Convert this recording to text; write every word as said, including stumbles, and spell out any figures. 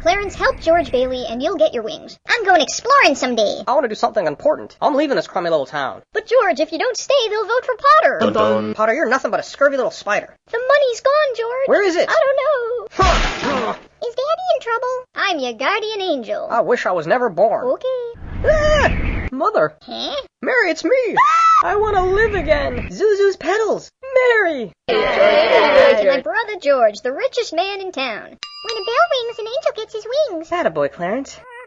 Clarence, help George Bailey and you'll get your wings. I'm going exploring someday. I want to do something important. I'm leaving this crummy little town. But George, if you don't stay, they'll vote for Potter. Dun dun. Potter, you're nothing but a scurvy little spider. The money's gone, George. Where is it? I don't know. Is Daddy in trouble? I'm your guardian angel. I wish I was never born. Okay. Ah! Mother. Huh? Mary, it's me. I want to live again. Zuzu's petals. Mary. To my brother George, the richest man in town. When a bell rings, an angel gets his wings. Attaboy, Clarence.